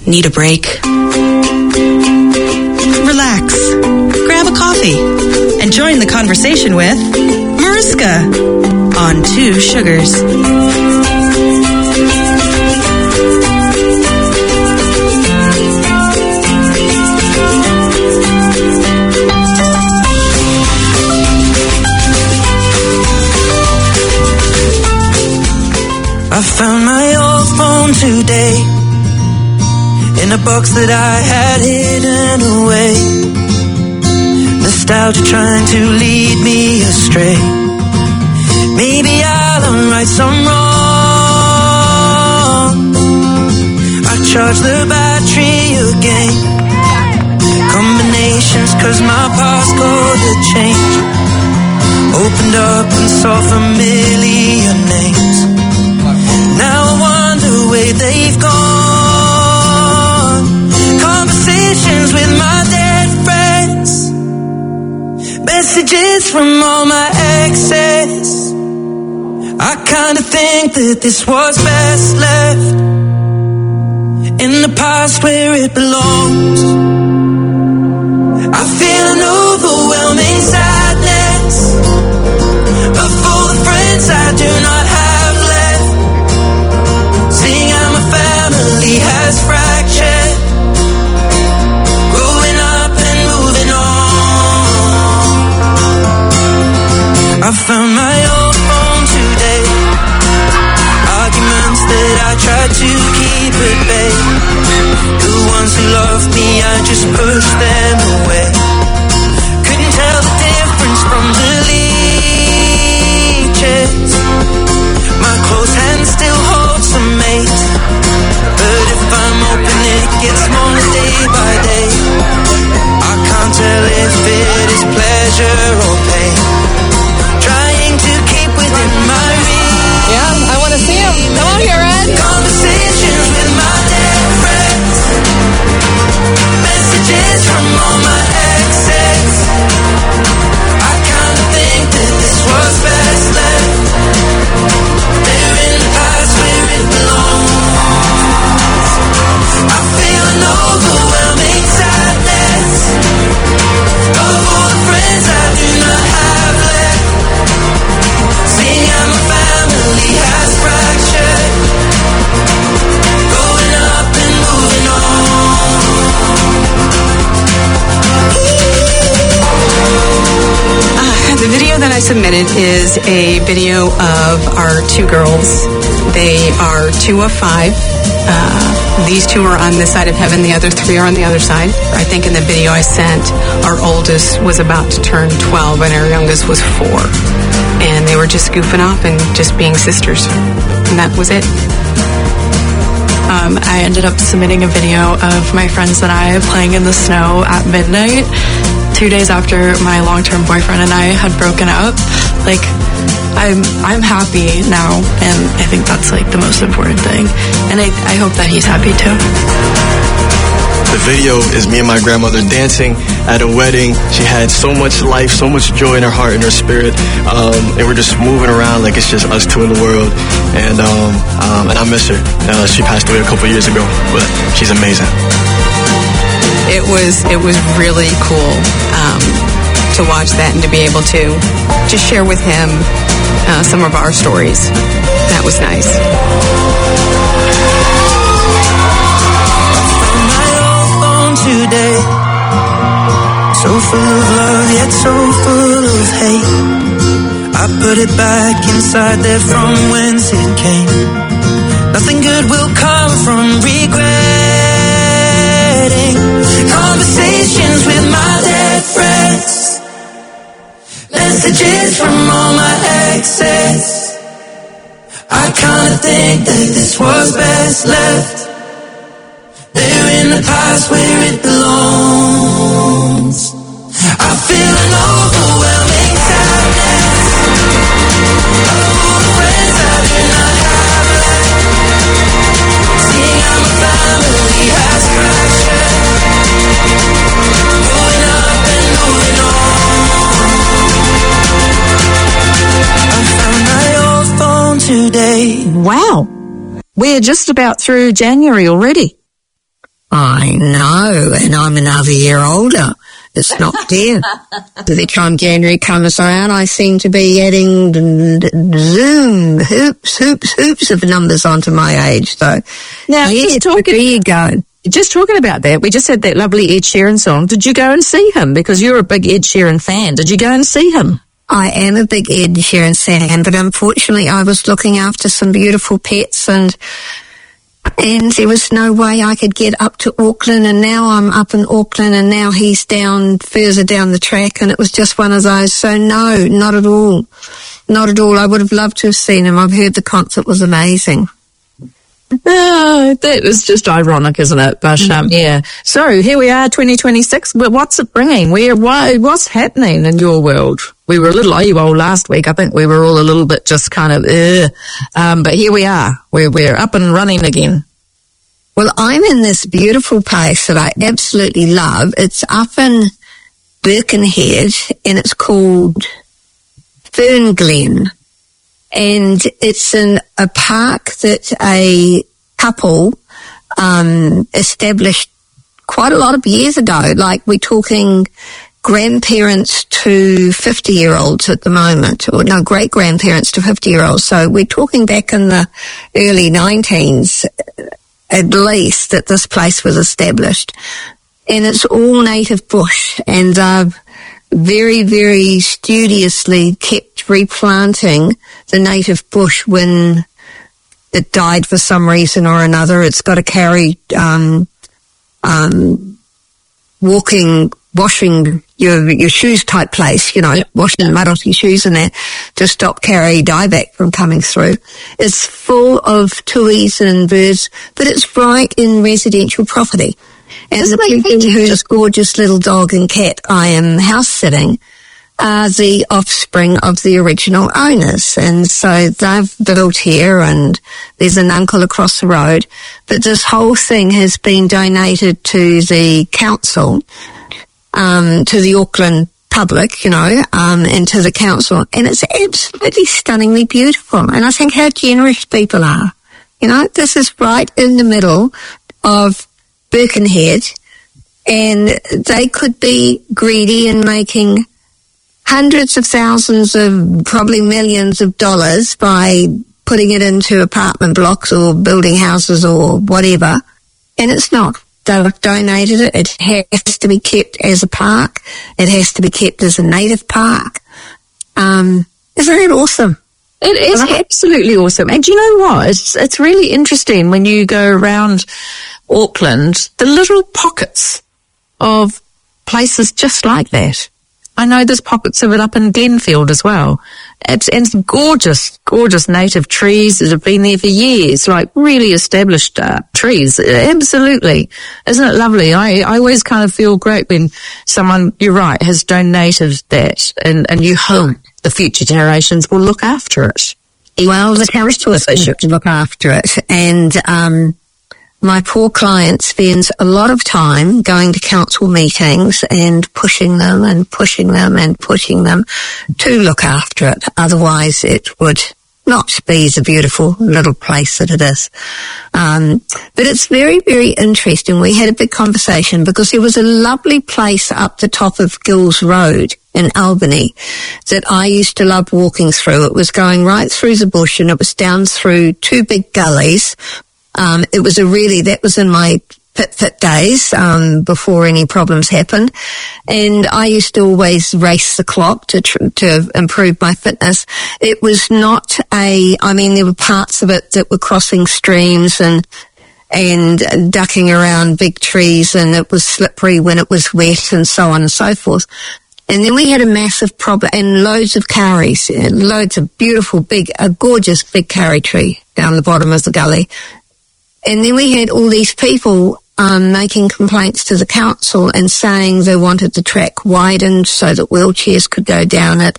Need a break? Relax. Grab a coffee and join the conversation with Mariska on Two Sugars. I found my old phone today in a box that I had hidden away. Nostalgia trying to lead me astray. Maybe I'll unright some wrong. I charge the battery again. Combinations cause my passcode had changed. Opened up and saw familiar names. Now I wonder where they've gone. Conversations with my dead friends. Messages from all my exes. I kinda think that this was best left in the past where it belongs. I feel an overwhelming sadness of all the friends I do not have left. Seeing how my family has fractured, growing up and moving on. I found my old phone today. Arguments that I tried to keep at bay. The ones who loved me, I just pushed them away. Couldn't tell the difference from the leeches. My close hand still holds some mate, but if I'm open it gets smaller day by day. I can't tell if it is pleasure or pain, trying to keep within my reach. Yeah, I want to see him. Come on here, Ed. Conversations with my dead friends. Messages from all my exes. I kinda think that this was best left there in the past where it belongs. I feel an overwhelming sadness of all the friends I do not have left. Seeing how my family has fractured, growing up and moving on. The video that I submitted is a video of our two girls. They are 2 of 5. These 2 are on this side of heaven. The other 3 are on the other side. I think in the video I sent, our oldest was about to turn 12 and our youngest was 4. And they were just goofing off and just being sisters. And that was it. I ended up submitting a video of my friends and I playing in the snow at midnight 2 days after my long-term boyfriend and I had broken up. Like, I'm happy now, and I think that's like the most important thing. And I hope that he's happy too. The video is me and my grandmother dancing at a wedding. She had so much life, so much joy in her heart and her spirit, and we're just moving around like it's just us 2 in the world. And I miss her. She passed away a couple years ago, but she's amazing. It was really cool to watch that and to be able to share with him some of our stories. That was nice. My old phone today, so full of love yet so full of hate. I put it back inside there from whence it came. Nothing good will come from regretting conversations with my dead friends. Messages from all my exes. I kinda think that this was best left there in the past where it belongs. I feel an overwhelming sadness of all the friends I do not have left. Seeing how my family has fractured, growing up and moving on. I found my old phone today. Wow. We're just about through January already. I know, and I'm another year older. It's not fair. By the time January comes around, I seem to be adding hoops of numbers onto my age. So, Now, yeah, there you go. just talking about that, we just had that lovely Ed Sheeran song. Did you go and see him? Because you're a big Ed Sheeran fan. Did you go and see him? I am a big Ed Sheeran fan, but unfortunately I was looking after some beautiful pets and there was no way I could get up to Auckland, and now I'm up in Auckland and now he's down further down the track, and it was just one of those. So no, not at all. Not at all. I would have loved to have seen him. I've heard the concert was amazing. That is just ironic, isn't it? But yeah. So here we are, 2026. Well, what's it bringing? What's happening in your world? We were a little AWOL last week. I think we were all a little bit just kind of, but here we are. We're up and running again. Well, I'm in this beautiful place that I absolutely love. It's up in Birkenhead and it's called Fern Glen. And it's in a park that a couple established quite a lot of years ago. Like, we're talking grandparents to 50-year-olds at the moment, or no, great-grandparents to 50-year-olds. So we're talking back in the early 19s, at least, that this place was established. And it's all native bush, and they've very, very studiously kept replanting the native bush when it died for some reason or another. It's got to carry washing your shoes type place, you know, washing the mud off your shoes and that, to stop carry dieback from coming through. It's full of tuis and birds, but it's right in residential property. And the people whose gorgeous little dog and cat I am house sitting are the offspring of the original owners. And so they've built here, and there's an uncle across the road. But this whole thing has been donated to the council, to the Auckland public, you know, and to the council. And it's absolutely stunningly beautiful. And I think how generous people are. You know, this is right in the middle of Birkenhead, and they could be greedy and making hundreds of thousands of, probably millions of dollars by putting it into apartment blocks or building houses or whatever, and it's not. They've donated it. It has to be kept as a park. It has to be kept as a native park. Isn't it awesome? It is absolutely awesome. And do you know what? It's really interesting when you go around Auckland, the little pockets of places just like that. I know there's pockets of it up in Glenfield as well. It's gorgeous, gorgeous native trees that have been there for years, like really established trees. Absolutely. Isn't it lovely? I always kind of feel great when someone, you're right, has donated that, and you hope the future generations will look after it. Well, the council should look after it. And my poor client spends a lot of time going to council meetings and pushing them and pushing them and pushing them to look after it. Otherwise, it would not be the beautiful little place that it is. But it's very, very interesting. We had a big conversation because there was a lovely place up the top of Gills Road in Albany that I used to love walking through. It was going right through the bush, and it was down through two big gullies. That was in my fit days, before any problems happened. And I used to always race the clock to improve my fitness. It was not there were parts of it that were crossing streams and ducking around big trees, and it was slippery when it was wet and so on and so forth. And then we had a massive problem, and loads of karris, loads of beautiful a gorgeous big karri tree down the bottom of the gully. And then we had all these people making complaints to the council and saying they wanted the track widened so that wheelchairs could go down it,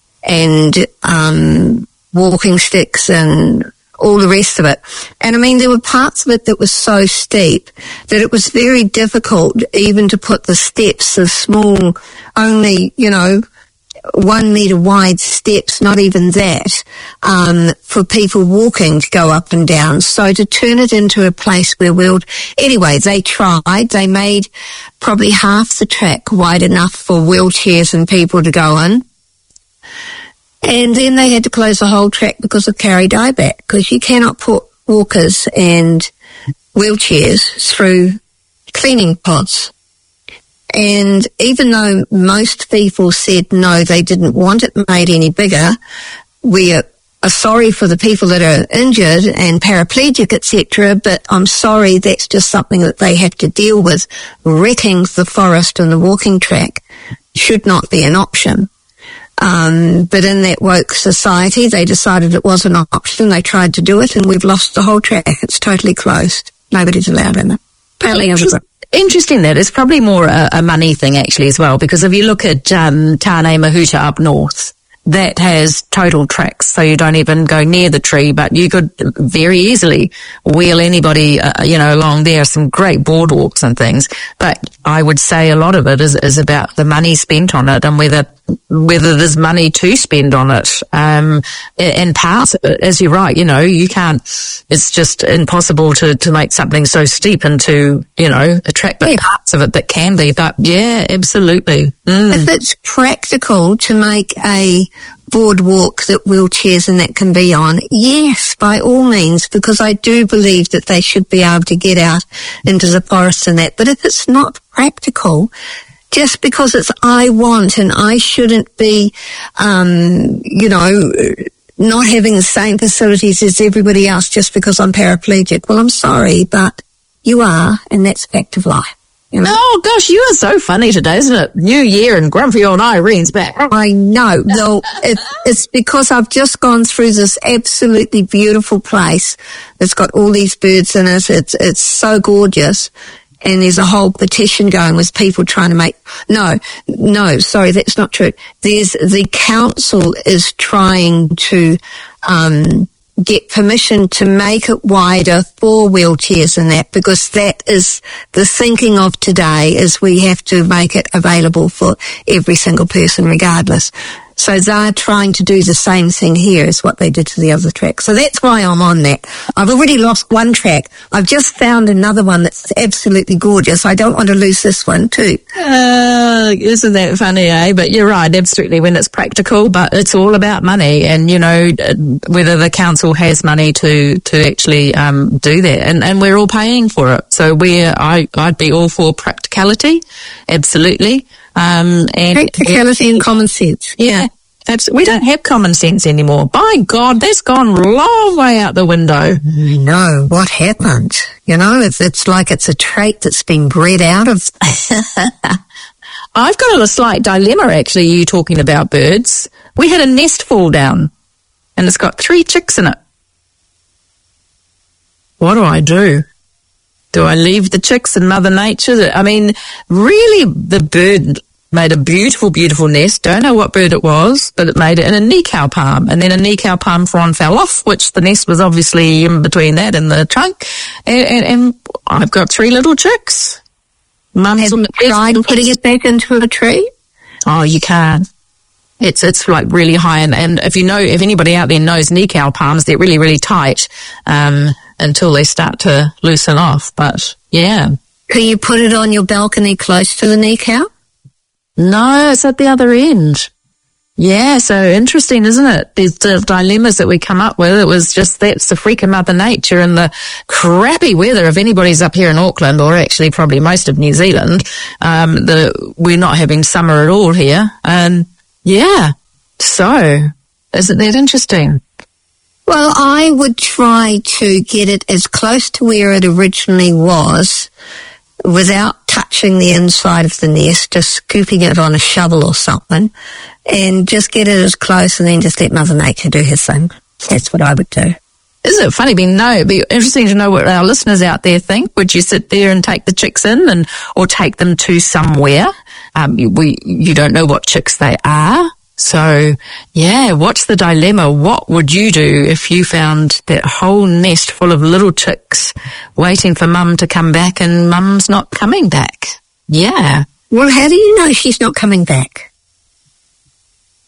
and walking sticks and all the rest of it. And I mean, there were parts of it that was so steep that it was very difficult even to put the steps, the small, only, 1 metre wide steps, not even that, for people walking to go up and down. So to turn it into a place where anyway, they tried. They made probably half the track wide enough for wheelchairs and people to go in. And then they had to close the whole track because of carry dieback, because you cannot put walkers and wheelchairs through cleaning pods. And even though most people said no, they didn't want it made any bigger, we are sorry for the people that are injured and paraplegic, etc., but I'm sorry, that's just something that they have to deal with. Wrecking the forest and the walking track should not be an option. But in that woke society, they decided it was an option. They tried to do it, and we've lost the whole track. It's totally closed. Nobody's allowed in it. Interesting that. It's probably more a money thing actually as well, because if you look at Tane Mahuta up north, that has total tracks, so you don't even go near the tree, but you could very easily wheel anybody, along there. Some great boardwalks and things, but I would say a lot of it is about the money spent on it and whether there's money to spend on it. And parts of it, as you're right, you can't, it's just impossible to make something so steep into, a track, but parts of it that can be, but yeah, absolutely. If it's practical to make a boardwalk that wheelchairs and that can be on, yes, by all means, because I do believe that they should be able to get out into the forest and that. But if it's not practical, just because it's I want and I shouldn't be, not having the same facilities as everybody else just because I'm paraplegic. Well, I'm sorry, but you are, and that's a fact of life. Oh, gosh, you are so funny today, isn't it? New Year and grumpy old Irene's back. I know. Though it's because I've just gone through this absolutely beautiful place. It's got all these birds in it. It's so gorgeous. And there's a whole petition going with people trying to make... No, sorry, that's not true. The council is trying to get permission to make it wider for wheelchairs and that, because that is the thinking of today, is we have to make it available for every single person regardless. So they're trying to do the same thing here as what they did to the other track. So that's why I'm on that. I've already lost one track. I've just found another one that's absolutely gorgeous. I don't want to lose this one too. Isn't that funny, eh? But you're right, absolutely, when it's practical, but it's all about money and, whether the council has money to actually do that. And we're all paying for it. So I'd be all for practicality, absolutely. And practicality and common sense. Yeah. We don't have common sense anymore. By God, that's gone a long way out the window. No, what happened? It's like it's a trait that's been bred out of. I've got a slight dilemma, actually, you talking about birds. We had a nest fall down, and it's got 3 chicks in it. What do I do? Do I leave the chicks in Mother Nature? I mean, really, the bird made a beautiful, beautiful nest. Don't know what bird it was, but it made it in a nikau palm. And then a nikau palm frond fell off, which the nest was obviously in between that and the trunk. And I've got 3 little chicks. Mum's tried putting it back into a tree? Oh, you can't. It's like really high. And if anybody out there knows nikau palms, they're really, really tight, until they start to loosen off. But yeah. Can you put it on your balcony close to the nikau? No, it's at the other end. Yeah, so interesting, isn't it? There's the dilemmas that we come up with. It was just, that's the freak of Mother Nature and the crappy weather. If anybody's up here in Auckland, or actually probably most of New Zealand, we're not having summer at all here. And yeah, so isn't that interesting? Well, I would try to get it as close to where it originally was without touching the inside of the nest, just scooping it on a shovel or something, and just get it as close and then just let Mother Nature do her thing. That's what I would do. Isn't it funny? It'd be interesting to know what our listeners out there think. Would you sit there and take the chicks in or take them to somewhere? You don't know what chicks they are. So, yeah, what's the dilemma? What would you do if you found that whole nest full of little chicks waiting for Mum to come back and Mum's not coming back? Yeah. Well, how do you know she's not coming back?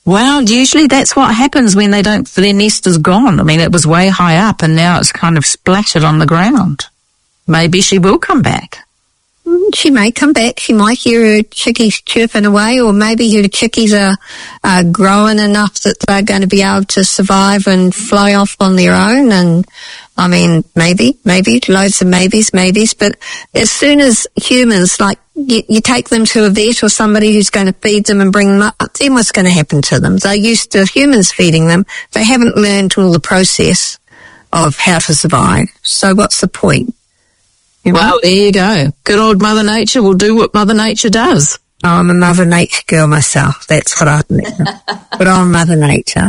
Well, usually that's what happens when their nest is gone. I mean, it was way high up and now it's kind of splattered on the ground. Maybe she will come back. She may come back. She might hear her chickies chirping away, or maybe her chickies are growing enough that they're going to be able to survive and fly off on their own. And I mean, maybe, loads of maybes. But as soon as humans, like, you take them to a vet or somebody who's going to feed them and bring them up, then what's going to happen to them? They're used to humans feeding them. They haven't learned all the process of how to survive. So what's the point? Well, there you go. Good old Mother Nature will do what Mother Nature does. I'm a Mother Nature girl myself. That's what I think. But I'm Mother Nature.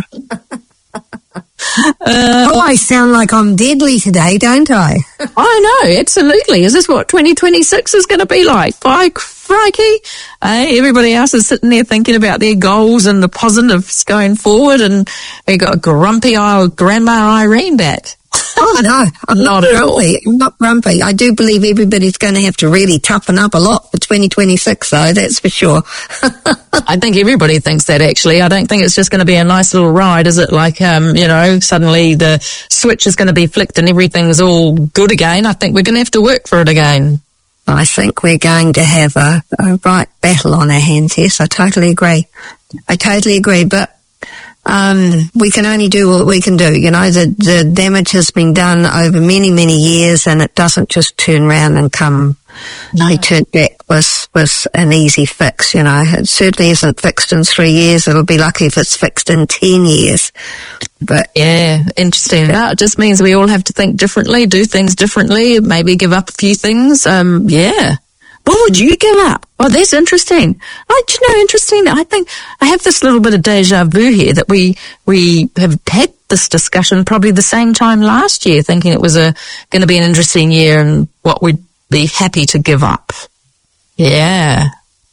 I sound like I'm deadly today, don't I? I know, absolutely. Is this what 2026 is going to be like? By crikey. Everybody else is sitting there thinking about their goals and the positives going forward, and we got grumpy old Grandma Irene back. Oh, no, I'm not grumpy. I'm not grumpy. I do believe everybody's going to have to really toughen up a lot for 2026, though, that's for sure. I think everybody thinks that, actually. I don't think it's just going to be a nice little ride, is it? Like, suddenly the switch is going to be flicked and everything's all good again. I think we're going to have to work for it again. I think we're going to have a right battle on our hands, yes. I totally agree. But we can only do what we can do. You know, the damage has been done over many, many years, and it doesn't just turn around and come return back with an easy fix. You know, it certainly isn't fixed in 3 years. It'll be lucky if it's fixed in 10 years. But yeah, interesting. It just means we all have to think differently, do things differently, maybe give up a few things. Yeah. What would you give up? Oh, that's interesting. Interesting. I think I have this little bit of deja vu here that we have had this discussion probably the same time last year, thinking it was going to be an interesting year and what we'd be happy to give up. Yeah.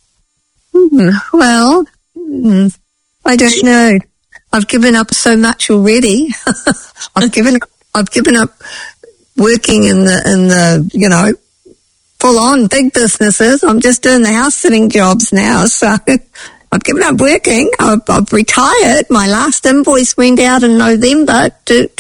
Well, I don't know. I've given up so much already. I've given up working in the full-on big businesses. I'm just doing the house-sitting jobs now, so I've given up working. I've retired. My last invoice went out in November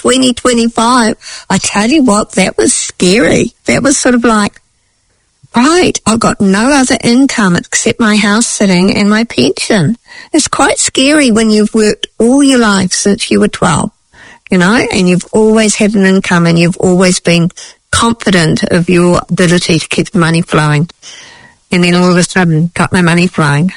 2025. I tell you what, that was scary. That was sort of like, right, I've got no other income except my house-sitting and my pension. It's quite scary when you've worked all your life since you were 12, and you've always had an income and you've always been confident of your ability to keep the money flowing, and then all of a sudden got no money flowing.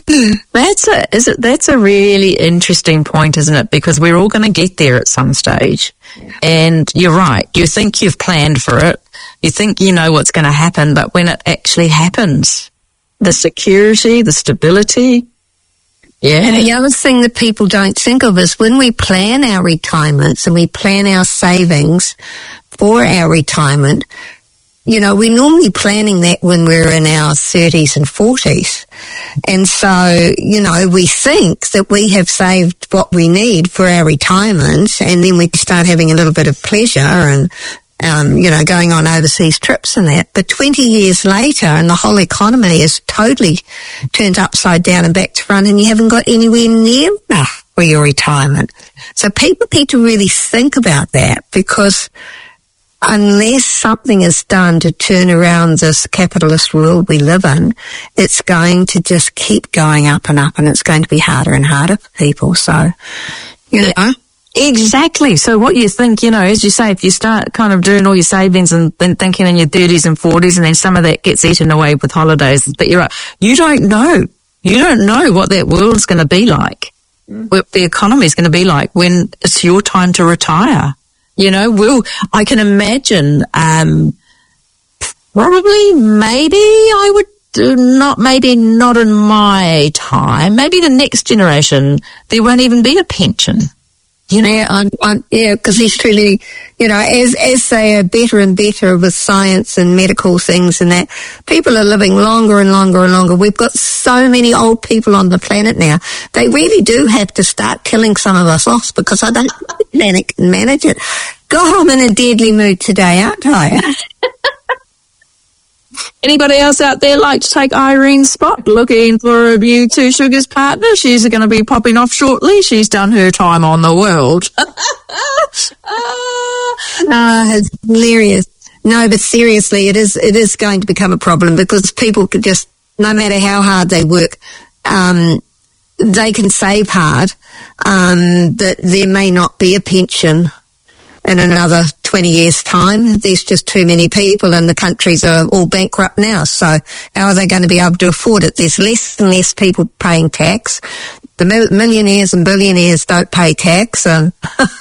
That's a really interesting point, isn't it? Because we're all going to get there at some stage. And you're right. You think you've planned for it. You think you know what's going to happen, but when it actually happens, the security, the stability. Yeah. And the other thing that people don't think of is when we plan our retirements and we plan our savings for our retirement, we're normally planning that when we're in our 30s and 40s. And so, we think that we have saved what we need for our retirement, and then we start having a little bit of pleasure and, going on overseas trips and that. But 20 years later, and the whole economy is totally turned upside down and back to front, and you haven't got anywhere near enough for your retirement. So people need to really think about that, because unless something is done to turn around this capitalist world we live in, it's going to just keep going up and up, and it's going to be harder and harder for people. So, Exactly. So what you think, as you say, if you start kind of doing all your savings and then thinking in your 30s and 40s, and then some of that gets eaten away with holidays, but you're right, you don't know. You don't know what that world's going to be like, what the economy's going to be like when it's your time to retire. I can imagine, probably, maybe I would do maybe not in my time, maybe the next generation, there won't even be a pension. Because he's truly, as they are better and better with science and medical things and that, people are living longer and longer and longer. We've got so many old people on the planet now. They really do have to start killing some of us off, because I don't think the planet can manage it. God, I'm in a deadly mood today, aren't I? Anybody else out there like to take Irene's spot? Looking for a new Two Sugars partner? She's going to be popping off shortly. She's done her time on the world. It's hilarious. No, but seriously, it is going to become a problem because people could just, no matter how hard they work, they can save hard, but there may not be a pension in another 20 years' time. There's just too many people and the countries are all bankrupt now. So how are they going to be able to afford it? There's less and less people paying tax. The millionaires and billionaires don't pay tax. And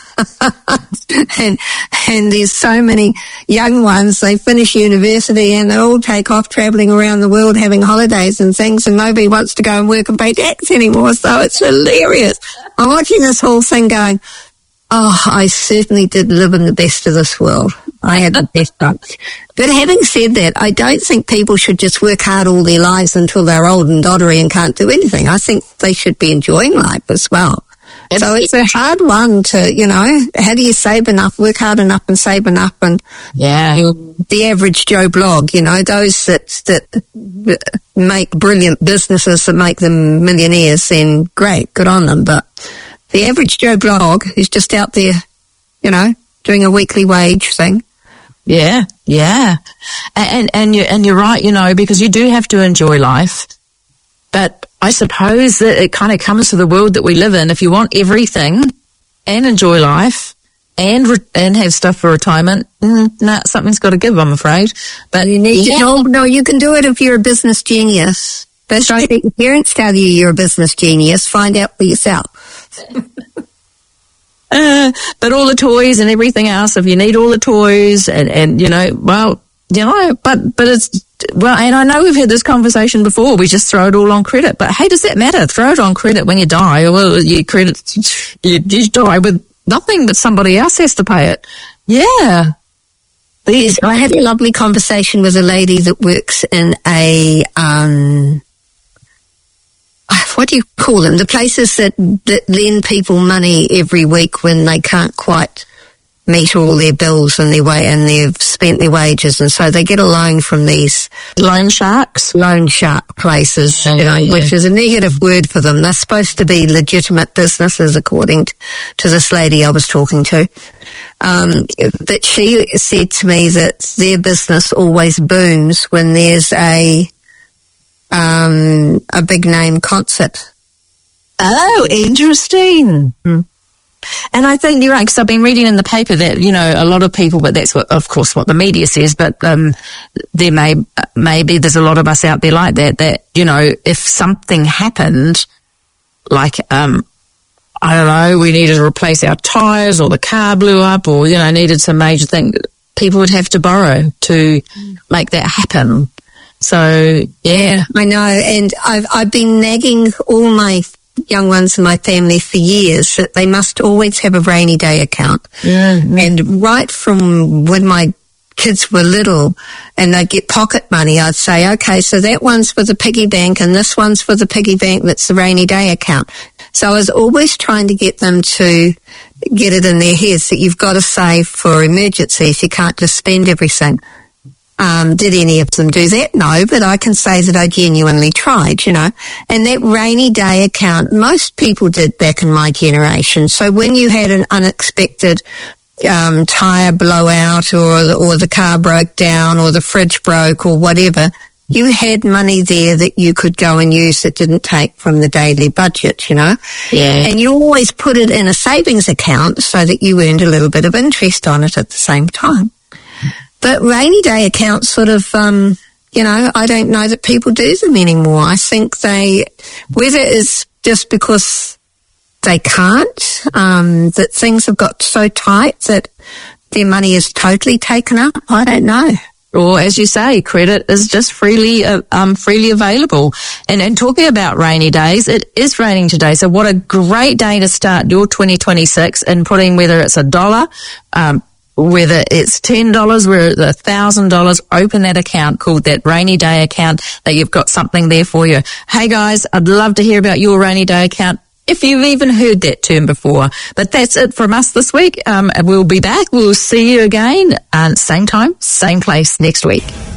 there's so many young ones, they finish university and they all take off travelling around the world having holidays and things, and nobody wants to go and work and pay tax anymore. So it's hilarious. I'm watching this whole thing going, oh, I certainly did live in the best of this world. I had the best time. But having said that, I don't think people should just work hard all their lives until they're old and doddery and can't do anything. I think they should be enjoying life as well. So it's a hard one to, how do you save enough, work hard enough and save enough? And the average Joe Blog, those that make brilliant businesses that make them millionaires, then great, good on them. But the average Joe Blog is just out there, doing a weekly wage thing. Yeah. And you're right, because you do have to enjoy life. But I suppose that it kind of comes to the world that we live in. If you want everything and enjoy life and have stuff for retirement, something's got to give, I'm afraid. But you need to, no, you can do it if you're a business genius. But I think your parents tell you you're a business genius. Find out for yourself. But all the toys and everything else, if you need all the toys but it's, and I know we've had this conversation before, we just throw it all on credit, but hey, does that matter? Throw it on credit when you die. Well, you die with nothing, but somebody else has to pay it. Yeah. I had a lovely conversation with a lady that works in a, what do you call them? The places that lend people money every week when they can't quite meet all their bills and they've spent their wages, and so they get a loan from these loan shark places, which is a negative word for them. They're supposed to be legitimate businesses, according to this lady I was talking to. But she said to me that their business always booms when there's a big name concert. Oh, interesting. And I think you're right, because I've been reading in the paper that, a lot of people, but that's what the media says, but there maybe there's a lot of us out there like that, if something happened, like, I don't know, we needed to replace our tyres or the car blew up or, needed some major thing, people would have to borrow to make that happen. So, yeah. I know, and I've been nagging all my young ones in my family for years that they must always have a rainy day account. And right from when my kids were little and they'd get pocket money, I'd say, okay, so that one's for the piggy bank and this one's for the piggy bank that's the rainy day account. So I was always trying to get them to get it in their heads that you've got to save for emergencies. You can't just spend everything. Did any of them do that? No, but I can say that I genuinely tried, And that rainy day account, most people did back in my generation. So when you had an unexpected tyre blowout or the car broke down or the fridge broke or whatever, you had money there that you could go and use that didn't take from the daily budget, Yeah. And you always put it in a savings account so that you earned a little bit of interest on it at the same time. But rainy day accounts sort of, I don't know that people do them anymore. I think whether it's just because they can't, that things have got so tight that their money is totally taken up, I don't know. Or, as you say, credit is just freely available. And talking about rainy days, it is raining today. So what a great day to start your 2026 and putting, whether it's $1, whether it's $10, whether it's $1,000, open that account called that rainy day account, that you've got something there for you. Hey guys, I'd love to hear about your rainy day account, if you've even heard that term before. But that's it from us this week. We'll be back. We'll see you again, same time, same place next week.